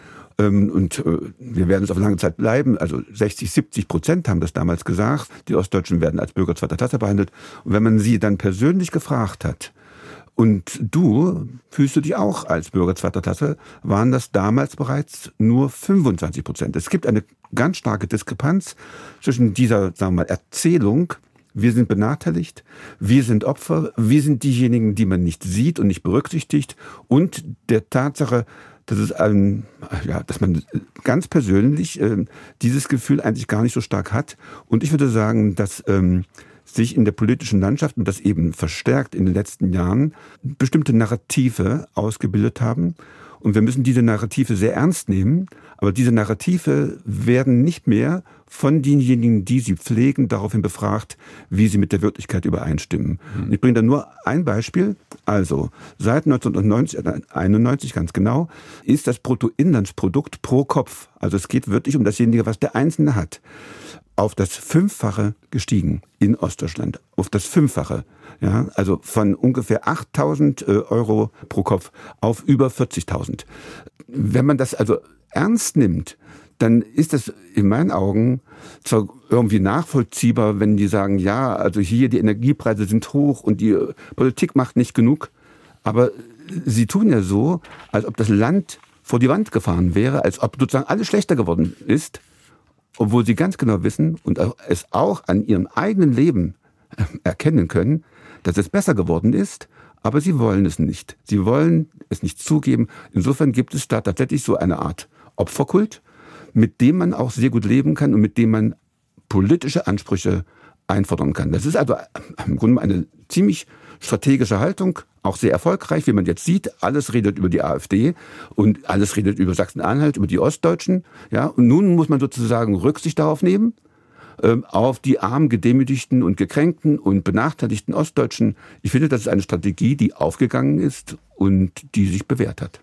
[SPEAKER 5] und wir werden es auf lange Zeit bleiben. Also sechzig, siebzig Prozent haben das damals gesagt. Die Ostdeutschen werden als Bürger zweiter Klasse behandelt. Und wenn man sie dann persönlich gefragt hat, und du fühlst du dich auch als Bürger zweiter Klasse, waren das damals bereits nur fünfundzwanzig Prozent. Es gibt eine ganz starke Diskrepanz zwischen dieser, sagen wir mal, Erzählung, wir sind benachteiligt, wir sind Opfer, wir sind diejenigen, die man nicht sieht und nicht berücksichtigt, und der Tatsache, dass es ein, ja, dass man ganz persönlich äh, dieses Gefühl eigentlich gar nicht so stark hat. Und ich würde sagen, dass ähm, sich in der politischen Landschaft, und das eben verstärkt in den letzten Jahren, bestimmte Narrative ausgebildet haben. Und wir müssen diese Narrative sehr ernst nehmen. Aber diese Narrative werden nicht mehr von denjenigen, die sie pflegen, daraufhin befragt, wie sie mit der Wirklichkeit übereinstimmen. Mhm. Ich bringe da nur ein Beispiel. Also, seit neunzehnhunderteinundneunzig ganz genau, ist das Bruttoinlandsprodukt pro Kopf, also es geht wirklich um dasjenige, was der Einzelne hat, auf das Fünffache gestiegen in Ostdeutschland. Auf das Fünffache. Ja, also von ungefähr achttausend Euro pro Kopf auf über vierzigtausend. Wenn man das also ernst nimmt, dann ist das in meinen Augen zwar irgendwie nachvollziehbar, wenn die sagen, ja, also hier die Energiepreise sind hoch und die Politik macht nicht genug. Aber sie tun ja so, als ob das Land vor die Wand gefahren wäre, als ob sozusagen alles schlechter geworden ist. Obwohl sie ganz genau wissen und es auch an ihrem eigenen Leben erkennen können, dass es besser geworden ist, aber sie wollen es nicht. Sie wollen es nicht zugeben. Insofern gibt es da tatsächlich so eine Art Opferkult, mit dem man auch sehr gut leben kann und mit dem man politische Ansprüche einfordern kann. Das ist also im Grunde eine ziemlich strategische Haltung, auch sehr erfolgreich, wie man jetzt sieht. Alles redet über die AfD und alles redet über Sachsen-Anhalt, über die Ostdeutschen. Ja, und nun muss man sozusagen Rücksicht darauf nehmen, äh, auf die armen, gedemütigten und gekränkten und benachteiligten Ostdeutschen. Ich finde, das ist eine Strategie, die aufgegangen ist und die sich bewährt hat.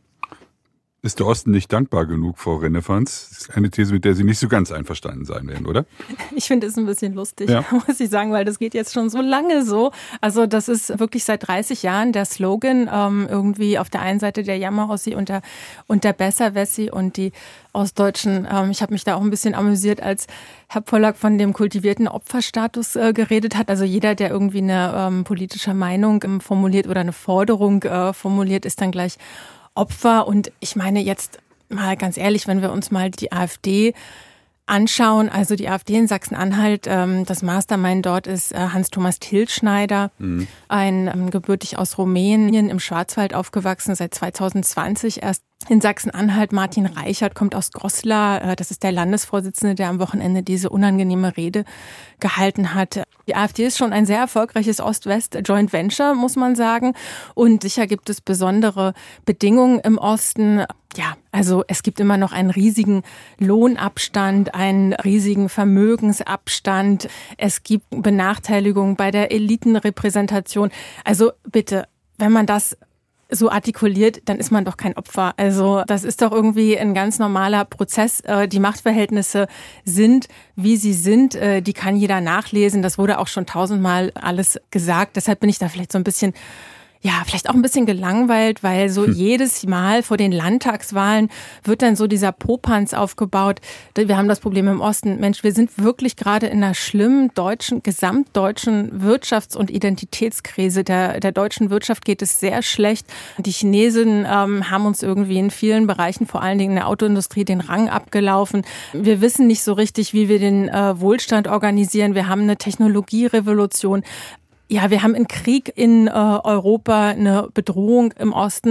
[SPEAKER 2] Ist der Osten nicht dankbar genug, Frau Rennephans? Das ist eine These, mit der Sie nicht so ganz einverstanden sein werden, oder?
[SPEAKER 3] Ich finde es ein bisschen lustig,
[SPEAKER 2] ja.
[SPEAKER 3] muss ich sagen, weil das geht jetzt schon so lange so. Also das ist wirklich seit dreißig Jahren der Slogan, ähm, irgendwie auf der einen Seite der Jammerossi und der, und der Besserwessi und die Ostdeutschen. Ähm, ich habe mich da auch ein bisschen amüsiert, als Herr Pollack von dem kultivierten Opferstatus äh, geredet hat. Also jeder, der irgendwie eine ähm, politische Meinung ähm, formuliert oder eine Forderung äh, formuliert, ist dann gleich Opfer. Und ich meine jetzt mal ganz ehrlich, wenn wir uns mal die AfD anschauen, also die AfD in Sachsen-Anhalt, ähm, das Mastermind dort ist äh, Hans-Thomas Tilschneider, mhm. ein ähm, gebürtig aus Rumänien im Schwarzwald aufgewachsen, seit zweitausendzwanzig erst in Sachsen-Anhalt. Martin Reichert kommt aus Goslar. Das ist der Landesvorsitzende, der am Wochenende diese unangenehme Rede gehalten hat. Die AfD ist schon ein sehr erfolgreiches Ost-West-Joint Venture, muss man sagen. Und sicher gibt es besondere Bedingungen im Osten. Ja, also es gibt immer noch einen riesigen Lohnabstand, einen riesigen Vermögensabstand. Es gibt Benachteiligungen bei der Elitenrepräsentation. Also bitte, wenn man das so artikuliert, dann ist man doch kein Opfer. Also das ist doch irgendwie ein ganz normaler Prozess. Die Machtverhältnisse sind, wie sie sind. Die kann jeder nachlesen. Das wurde auch schon tausendmal alles gesagt. Deshalb bin ich da vielleicht so ein bisschen, ja, vielleicht auch ein bisschen gelangweilt, weil so hm. jedes Mal vor den Landtagswahlen wird dann so dieser Popanz aufgebaut. Wir haben das Problem im Osten. Mensch, wir sind wirklich gerade in einer schlimmen deutschen, gesamtdeutschen Wirtschafts- und Identitätskrise. Der, der deutschen Wirtschaft geht es sehr schlecht. Die Chinesen ähm, haben uns irgendwie in vielen Bereichen, vor allen Dingen in der Autoindustrie, den Rang abgelaufen. Wir wissen nicht so richtig, wie wir den äh, Wohlstand organisieren. Wir haben eine Technologierevolution. Ja, wir haben einen Krieg in äh, Europa, eine Bedrohung im Osten.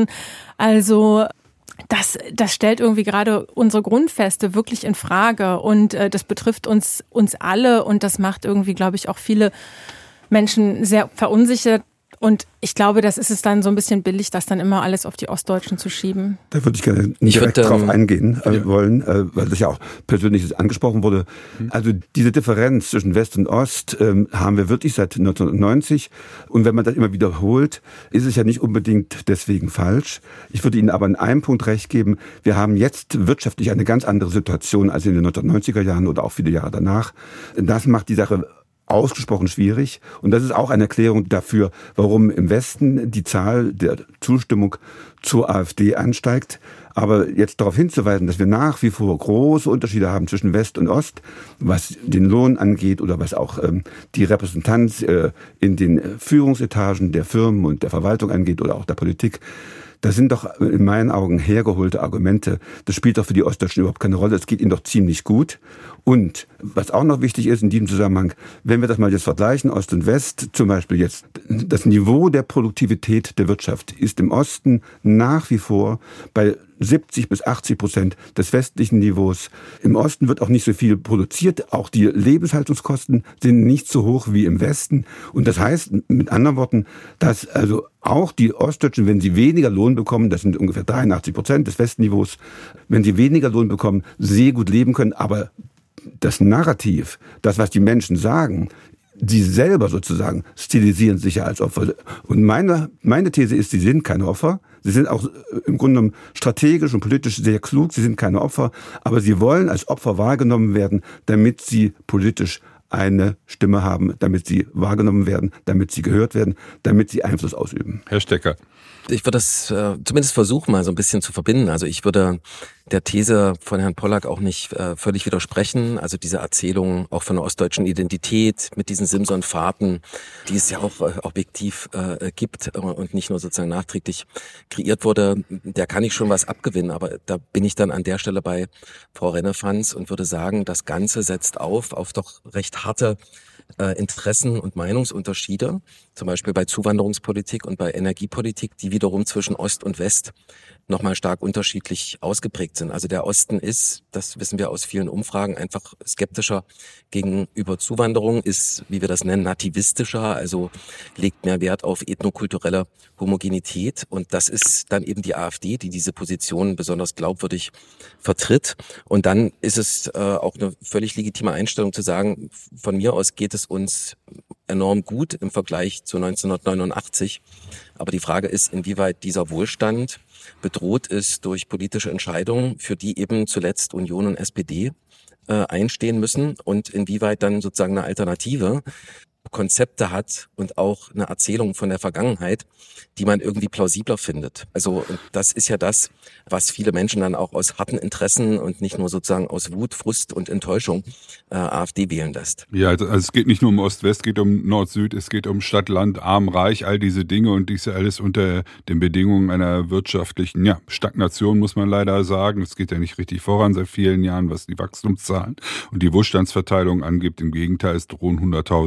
[SPEAKER 3] Also das, das stellt irgendwie gerade unsere Grundfeste wirklich in Frage. Und äh, das betrifft uns, uns alle. Und das macht irgendwie, glaube ich, auch viele Menschen sehr verunsichert. Und ich glaube, das ist es dann so ein bisschen billig, das dann immer alles auf die Ostdeutschen zu schieben.
[SPEAKER 5] Da würde ich gerne direkt ich würd, drauf ähm, eingehen äh, ja. wollen, äh, weil das ja auch persönlich angesprochen wurde. Mhm. Also diese Differenz zwischen West und Ost ähm, haben wir wirklich seit neunzehnhundertneunzig. Und wenn man das immer wiederholt, ist es ja nicht unbedingt deswegen falsch. Ich würde Ihnen aber in einem Punkt recht geben. Wir haben jetzt wirtschaftlich eine ganz andere Situation als in den neunzehnhundertneunziger Jahren oder auch viele Jahre danach. Das macht die Sache ausgesprochen schwierig. Und das ist auch eine Erklärung dafür, warum im Westen die Zahl der Zustimmung zur AfD ansteigt. Aber jetzt darauf hinzuweisen, dass wir nach wie vor große Unterschiede haben zwischen West und Ost, was den Lohn angeht oder was auch ähm, die Repräsentanz äh, in den Führungsetagen der Firmen und der Verwaltung angeht oder auch der Politik, das sind doch in meinen Augen hergeholte Argumente. Das spielt doch für die Ostdeutschen überhaupt keine Rolle. Es geht ihnen doch ziemlich gut. Und was auch noch wichtig ist in diesem Zusammenhang, wenn wir das mal jetzt vergleichen, Ost und West, zum Beispiel jetzt, das Niveau der Produktivität der Wirtschaft ist im Osten nach wie vor bei siebzig bis achtzig Prozent des westlichen Niveaus. Im Osten wird auch nicht so viel produziert. Auch die Lebenshaltungskosten sind nicht so hoch wie im Westen. Und das heißt, mit anderen Worten, dass also auch die Ostdeutschen, wenn sie weniger Lohn bekommen, das sind ungefähr dreiundachtzig Prozent des Westniveaus, wenn sie weniger Lohn bekommen, sehr gut leben können. Aber das Narrativ, das, was die Menschen sagen, sie selber sozusagen stilisieren sich ja als Opfer. Und meine, meine These ist, sie sind keine Opfer. Sie sind auch im Grunde genommen strategisch und politisch sehr klug. Sie sind keine Opfer, aber sie wollen als Opfer wahrgenommen werden, damit sie politisch eine Stimme haben, damit sie wahrgenommen werden, damit sie gehört werden, damit sie Einfluss ausüben.
[SPEAKER 2] Herr Stecker.
[SPEAKER 4] Ich würde das äh, zumindest versuchen, mal so ein bisschen zu verbinden. Also ich würde der These von Herrn Pollack auch nicht äh, völlig widersprechen. Also diese Erzählung auch von der ostdeutschen Identität mit diesen Simson-Fahrten, die es ja auch äh, objektiv äh, gibt äh, und nicht nur sozusagen nachträglich kreiert wurde, der kann ich schon was abgewinnen. Aber da bin ich dann an der Stelle bei Frau Rennefanz und würde sagen, das Ganze setzt auf, auf doch recht harte Äh, Interessen und Meinungsunterschiede, zum Beispiel bei Zuwanderungspolitik und bei Energiepolitik, die wiederum zwischen Ost und West nochmal stark unterschiedlich ausgeprägt sind. Also der Osten ist, das wissen wir aus vielen Umfragen, einfach skeptischer gegenüber Zuwanderung, ist, wie wir das nennen, nativistischer, also legt mehr Wert auf ethnokulturelle Homogenität. Und das ist dann eben die AfD, die diese Position besonders glaubwürdig vertritt. Und dann ist es äh, auch eine völlig legitime Einstellung zu sagen, von mir aus geht es uns enorm gut im Vergleich zu neunzehnhundertneunundachtzig. Aber die Frage ist, inwieweit dieser Wohlstand bedroht ist durch politische Entscheidungen, für die eben zuletzt Union und S P D äh, einstehen müssen und inwieweit dann sozusagen eine Alternative Konzepte hat und auch eine Erzählung von der Vergangenheit, die man irgendwie plausibler findet. Also das ist ja das, was viele Menschen dann auch aus harten Interessen und nicht nur sozusagen aus Wut, Frust und Enttäuschung äh, AfD wählen lässt.
[SPEAKER 2] Ja, also es geht nicht nur um Ost-West, es geht um Nord-Süd, es geht um Stadt, Land, Arm, Reich, all diese Dinge und dies alles unter den Bedingungen einer wirtschaftlichen ja, Stagnation, muss man leider sagen. Es geht ja nicht richtig voran seit vielen Jahren, was die Wachstumszahlen und die Wohlstandsverteilung angeht. Im Gegenteil, es drohen Hunderttausende neue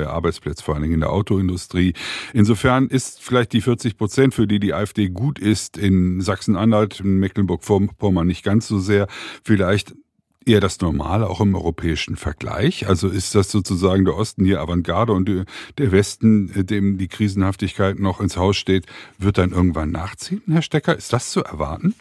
[SPEAKER 2] neue Arbeitsplätze, vor allen Dingen in der Autoindustrie. Insofern ist vielleicht die vierzig Prozent, für die die AfD gut ist, in Sachsen-Anhalt, in Mecklenburg-Vorpommern nicht ganz so sehr, vielleicht eher das Normale, auch im europäischen Vergleich? Also ist das sozusagen der Osten hier Avantgarde und der Westen, dem die Krisenhaftigkeit noch ins Haus steht, wird dann irgendwann nachziehen, Herr Stecker? Ist das zu erwarten?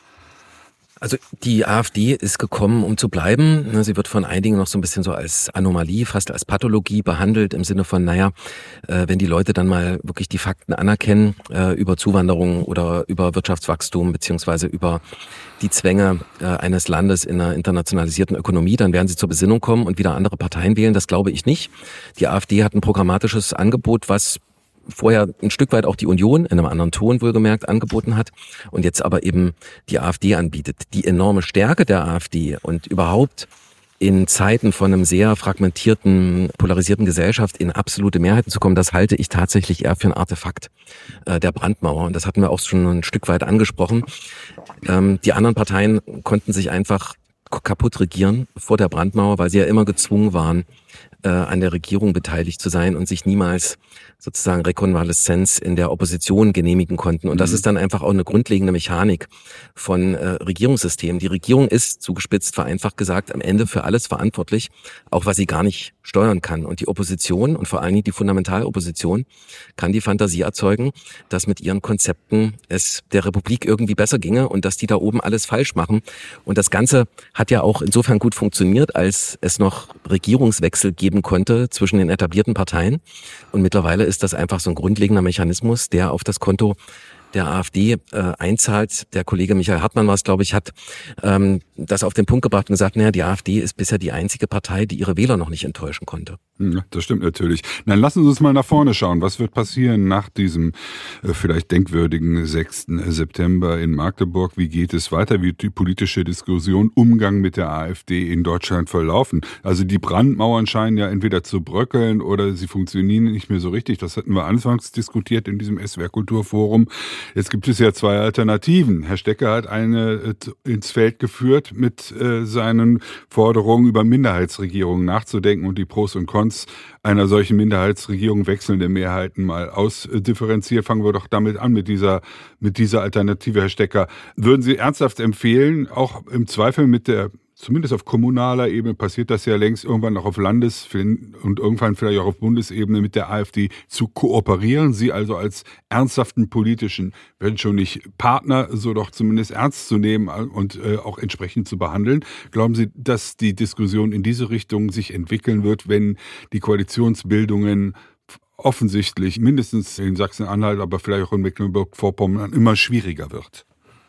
[SPEAKER 4] Also die AfD ist gekommen, um zu bleiben. Sie wird von einigen noch so ein bisschen so als Anomalie, fast als Pathologie behandelt, im Sinne von, naja, wenn die Leute dann mal wirklich die Fakten anerkennen über Zuwanderung oder über Wirtschaftswachstum beziehungsweise über die Zwänge eines Landes in einer internationalisierten Ökonomie, dann werden sie zur Besinnung kommen und wieder andere Parteien wählen. Das glaube ich nicht. Die AfD hat ein programmatisches Angebot, was vorher ein Stück weit auch die Union, in einem anderen Ton wohlgemerkt, angeboten hat und jetzt aber eben die AfD anbietet. Die enorme Stärke der AfD und überhaupt in Zeiten von einem sehr fragmentierten, polarisierten Gesellschaft in absolute Mehrheiten zu kommen, das halte ich tatsächlich eher für ein Artefakt äh, der Brandmauer. Und das hatten wir auch schon ein Stück weit angesprochen. Ähm, die anderen Parteien konnten sich einfach kaputt regieren vor der Brandmauer, weil sie ja immer gezwungen waren, äh, an der Regierung beteiligt zu sein und sich niemals sozusagen Rekonvaleszenz in der Opposition genehmigen konnten. Und das ist dann einfach auch eine grundlegende Mechanik von äh, Regierungssystemen. Die Regierung ist, zugespitzt vereinfacht gesagt, am Ende für alles verantwortlich, auch was sie gar nicht steuern kann. Und die Opposition und vor allen Dingen die Fundamentalopposition kann die Fantasie erzeugen, dass mit ihren Konzepten es der Republik irgendwie besser ginge und dass die da oben alles falsch machen. Und das Ganze hat ja auch insofern gut funktioniert, als es noch Regierungswechsel geben konnte zwischen den etablierten Parteien. Und mittlerweile ist das einfach so ein grundlegender Mechanismus, der auf das Konto der AfD äh, einzahlt. Der Kollege Michael Hartmann war es, glaube ich, hat ähm, das auf den Punkt gebracht und gesagt, naja, die AfD ist bisher die einzige Partei, die ihre Wähler noch nicht enttäuschen konnte.
[SPEAKER 2] Ja, das stimmt natürlich. Dann lassen Sie uns mal nach vorne schauen. Was wird passieren nach diesem äh, vielleicht denkwürdigen sechsten September in Magdeburg? Wie geht es weiter? Wie wird die politische Diskussion, Umgang mit der AfD in Deutschland verlaufen? Also die Brandmauern scheinen ja entweder zu bröckeln oder sie funktionieren nicht mehr so richtig. Das hatten wir anfangs diskutiert in diesem S W R Kulturforum. Jetzt gibt es ja zwei Alternativen. Herr Stecker hat eine ins Feld geführt, mit äh, seinen Forderungen über Minderheitsregierungen nachzudenken und die Pros und Cons einer solchen Minderheitsregierung, wechselnde Mehrheiten mal ausdifferenziert. Fangen wir doch damit an, mit dieser, mit dieser Alternative, Herr Stecker. Würden Sie ernsthaft empfehlen, auch im Zweifel mit der, zumindest auf kommunaler Ebene passiert das ja längst, irgendwann auch auf Landes- und irgendwann vielleicht auch auf Bundesebene mit der AfD zu kooperieren, sie also als ernsthaften politischen, wenn schon nicht Partner, so doch zumindest ernst zu nehmen und äh, auch entsprechend zu behandeln. Glauben Sie, dass die Diskussion in diese Richtung sich entwickeln wird, wenn die Koalitionsbildungen offensichtlich mindestens in Sachsen-Anhalt, aber vielleicht auch in Mecklenburg-Vorpommern immer schwieriger wird?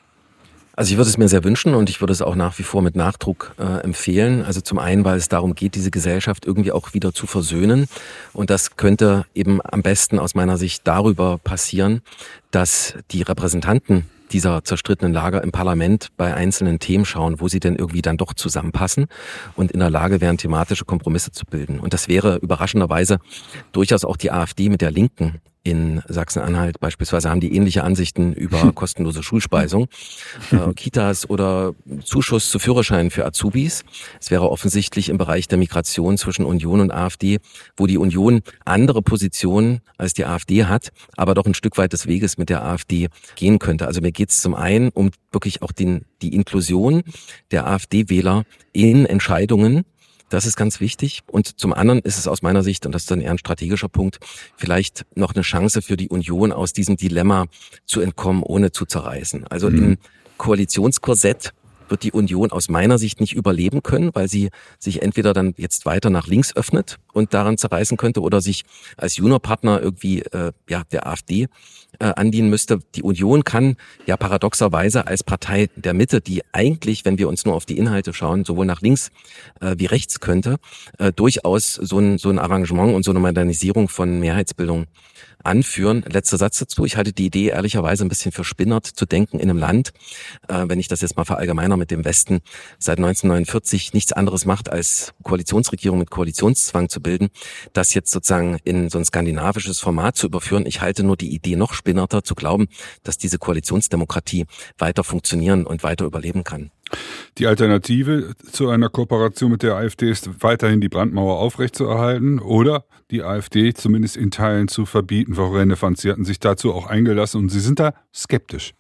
[SPEAKER 4] Also ich würde es mir sehr wünschen und ich würde es auch nach wie vor mit Nachdruck äh, empfehlen. Also zum einen, weil es darum geht, diese Gesellschaft irgendwie auch wieder zu versöhnen. Und das könnte eben am besten aus meiner Sicht darüber passieren, dass die Repräsentanten dieser zerstrittenen Lager im Parlament bei einzelnen Themen schauen, wo sie denn irgendwie dann doch zusammenpassen und in der Lage wären, thematische Kompromisse zu bilden. Und das wäre überraschenderweise durchaus auch die AfD mit der Linken in Sachsen-Anhalt beispielsweise, haben die ähnliche Ansichten über kostenlose Schulspeisung, äh, Kitas oder Zuschuss zu Führerscheinen für Azubis. Es wäre offensichtlich im Bereich der Migration zwischen Union und AfD, wo die Union andere Positionen als die AfD hat, aber doch ein Stück weit des Weges mit der AfD gehen könnte. Also mir geht es zum einen um wirklich auch den, die Inklusion der AfD-Wähler in Entscheidungen. Das ist ganz wichtig. Und zum anderen ist es aus meiner Sicht, und das ist dann eher ein strategischer Punkt, vielleicht noch eine Chance für die Union, aus diesem Dilemma zu entkommen, ohne zu zerreißen. Also mhm. im Koalitionskorsett wird die Union aus meiner Sicht nicht überleben können, weil sie sich entweder dann jetzt weiter nach links öffnet und daran zerreißen könnte oder sich als Juniorpartner irgendwie äh, ja der AfD äh, andienen müsste. Die Union kann ja paradoxerweise als Partei der Mitte, die eigentlich, wenn wir uns nur auf die Inhalte schauen, sowohl nach links äh, wie rechts könnte, äh, durchaus so ein, so ein Arrangement und so eine Modernisierung von Mehrheitsbildung anführen. Letzter Satz dazu. Ich halte die Idee ehrlicherweise ein bisschen für spinnert zu denken in einem Land, äh, wenn ich das jetzt mal verallgemeiner mit dem Westen seit neunzehnhundertneunundvierzig nichts anderes macht, als Koalitionsregierung mit Koalitionszwang zu bilden, das jetzt sozusagen in so ein skandinavisches Format zu überführen. Ich halte nur die Idee noch spinnerter, zu glauben, dass diese Koalitionsdemokratie weiter funktionieren und weiter überleben kann.
[SPEAKER 2] Die Alternative zu einer Kooperation mit der AfD ist weiterhin die Brandmauer aufrechtzuerhalten oder die AfD zumindest in Teilen zu verbieten. Frau Rennevanz, Sie hatten sich dazu auch eingelassen und Sie sind da skeptisch.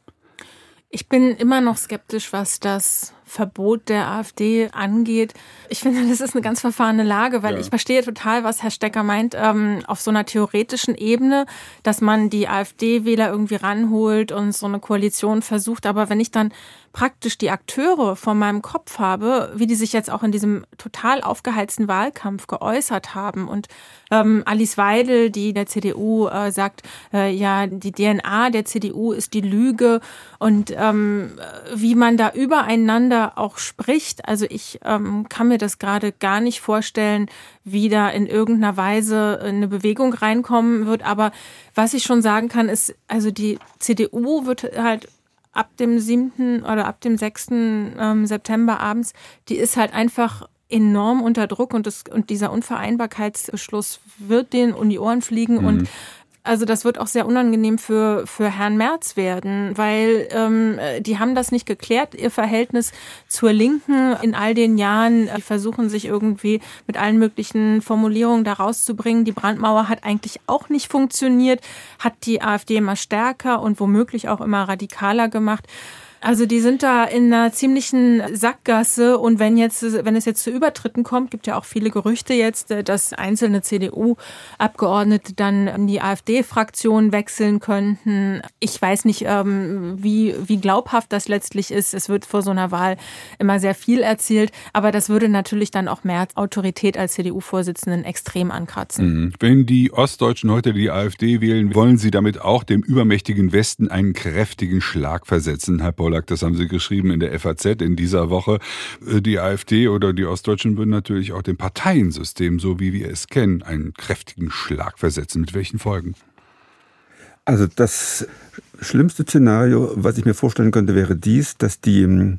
[SPEAKER 3] Ich bin immer noch skeptisch, was das Verbot der AfD angeht. Ich finde, das ist eine ganz verfahrene Lage, weil ja. ich verstehe total, was Herr Stecker meint, ähm, auf so einer theoretischen Ebene, dass man die AfD-Wähler irgendwie ranholt und so eine Koalition versucht. Aber wenn ich dann praktisch die Akteure vor meinem Kopf habe, wie die sich jetzt auch in diesem total aufgeheizten Wahlkampf geäußert haben und ähm, Alice Weidel, die der C D U äh, sagt, äh, ja, die D N A der C D U ist die Lüge und ähm, wie man da übereinander auch spricht. Also ich ähm, kann mir das gerade gar nicht vorstellen, wie da in irgendeiner Weise eine Bewegung reinkommen wird. Aber was ich schon sagen kann, ist, also die C D U wird halt ab dem siebten oder ab dem sechsten Ähm, September abends, die ist halt einfach enorm unter Druck und, das, und dieser Unvereinbarkeitsbeschluss wird denen um die Ohren fliegen mhm. und also das wird auch sehr unangenehm für für Herrn Merz werden, weil ähm, die haben das nicht geklärt, ihr Verhältnis zur Linken in all den Jahren. Die versuchen sich irgendwie mit allen möglichen Formulierungen da rauszubringen. Die Brandmauer hat eigentlich auch nicht funktioniert, hat die AfD immer stärker und womöglich auch immer radikaler gemacht. Also die sind da in einer ziemlichen Sackgasse und wenn jetzt, wenn es jetzt zu Übertritten kommt, gibt ja auch viele Gerüchte jetzt, dass einzelne C D U-Abgeordnete dann in die AfD-Fraktion wechseln könnten. Ich weiß nicht, wie, wie glaubhaft das letztlich ist. Es wird vor so einer Wahl immer sehr viel erzählt, aber das würde natürlich dann auch Merz Autorität als C D U-Vorsitzenden extrem ankratzen.
[SPEAKER 2] Wenn die Ostdeutschen heute die AfD wählen, wollen sie damit auch dem übermächtigen Westen einen kräftigen Schlag versetzen, Herr Pollack. Das haben Sie geschrieben in der F A Z in dieser Woche. Die AfD oder die Ostdeutschen würden natürlich auch dem Parteiensystem, so wie wir es kennen, einen kräftigen Schlag versetzen. Mit welchen Folgen?
[SPEAKER 5] Also das schlimmste Szenario, was ich mir vorstellen könnte, wäre dies, dass die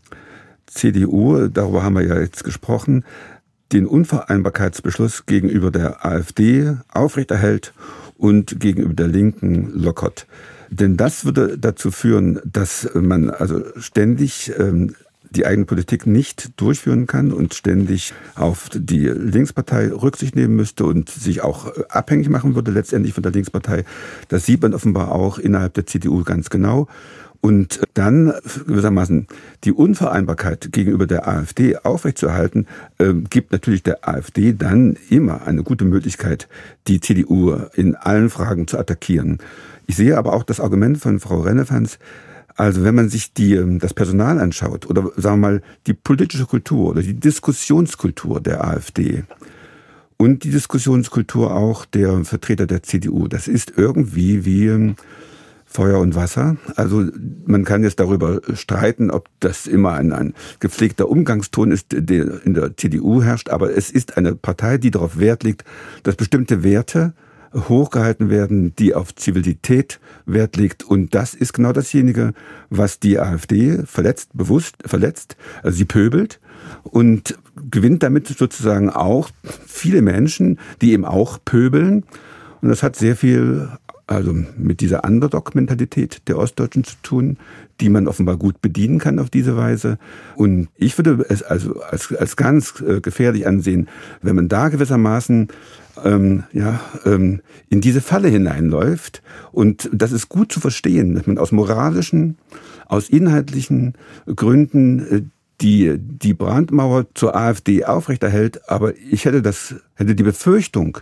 [SPEAKER 5] C D U, darüber haben wir ja jetzt gesprochen, den Unvereinbarkeitsbeschluss gegenüber der AfD aufrechterhält und gegenüber der Linken lockert. Denn das würde dazu führen, dass man also ständig ähm, die eigene Politik nicht durchführen kann und ständig auf die Linkspartei Rücksicht nehmen müsste und sich auch abhängig machen würde letztendlich von der Linkspartei. Das sieht man offenbar auch innerhalb der C D U ganz genau. Und dann gewissermaßen die Unvereinbarkeit gegenüber der AfD aufrechtzuerhalten, äh, gibt natürlich der AfD dann immer eine gute Möglichkeit, die C D U in allen Fragen zu attackieren. Ich sehe aber auch das Argument von Frau Rennevanz, also wenn man sich die, das Personal anschaut oder sagen wir mal die politische Kultur oder die Diskussionskultur der AfD und die Diskussionskultur auch der Vertreter der C D U, das ist irgendwie wie Feuer und Wasser. Also man kann jetzt darüber streiten, ob das immer ein, ein gepflegter Umgangston ist, der in der C D U herrscht, aber es ist eine Partei, die darauf Wert legt, dass bestimmte Werte hochgehalten werden, die auf Zivilität Wert legt. Und das ist genau dasjenige, was die AfD verletzt, bewusst verletzt. Also sie pöbelt und gewinnt damit sozusagen auch viele Menschen, die eben auch pöbeln. Und das hat sehr viel also mit dieser Underdog-Mentalität der Ostdeutschen zu tun, die man offenbar gut bedienen kann auf diese Weise. Und ich würde es also als, als ganz gefährlich ansehen, wenn man da gewissermaßen ähm, ja, ähm, in diese Falle hineinläuft. Und das ist gut zu verstehen, dass man aus moralischen, aus inhaltlichen Gründen die, die Brandmauer zur AfD aufrechterhält. Aber ich hätte das, hätte die Befürchtung,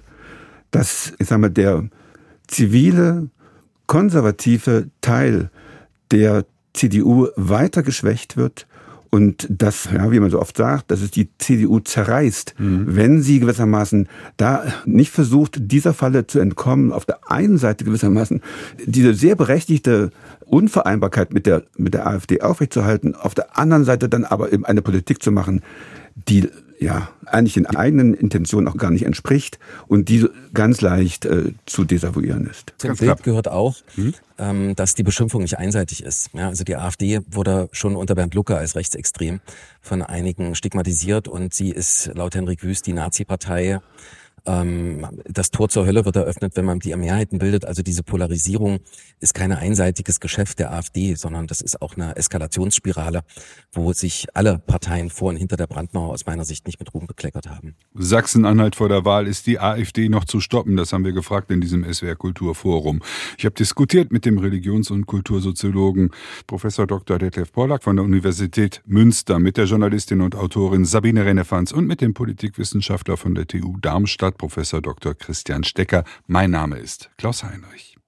[SPEAKER 5] dass, ich sag mal, der zivile, konservative Teil der C D U weiter geschwächt wird und das, ja, wie man so oft sagt, dass es die C D U zerreißt, mhm. wenn sie gewissermaßen da nicht versucht, dieser Falle zu entkommen, auf der einen Seite gewissermaßen diese sehr berechtigte Unvereinbarkeit mit der, mit der AfD aufrechtzuerhalten, auf der anderen Seite dann aber eben eine Politik zu machen, die ja eigentlich den eigenen Intentionen auch gar nicht entspricht und die ganz leicht äh, zu desavouieren ist.
[SPEAKER 4] Zum Bild gehört auch, hm? ähm, dass die Beschimpfung nicht einseitig ist. Ja, also die AfD wurde schon unter Bernd Lucke als rechtsextrem von einigen stigmatisiert und sie ist laut Henrik Wüst die Nazi-Partei Ähm, das Tor zur Hölle wird eröffnet, wenn man die Mehrheiten bildet. Also diese Polarisierung ist kein einseitiges Geschäft der AfD, sondern das ist auch eine Eskalationsspirale, wo sich alle Parteien vor und hinter der Brandmauer aus meiner Sicht nicht mit Ruhm bekleckert haben.
[SPEAKER 2] Sachsen-Anhalt vor der Wahl, ist die AfD noch zu stoppen? Das haben wir gefragt in diesem S W R Kulturforum. Ich habe diskutiert mit dem Religions- und Kultursoziologen Professor Doktor Detlef Pollack von der Universität Münster, mit der Journalistin und Autorin Sabine Rennefanz und mit dem Politikwissenschaftler von der T U Darmstadt, Professor Doktor Christian Stecker. Mein Name ist Klaus Heinrich.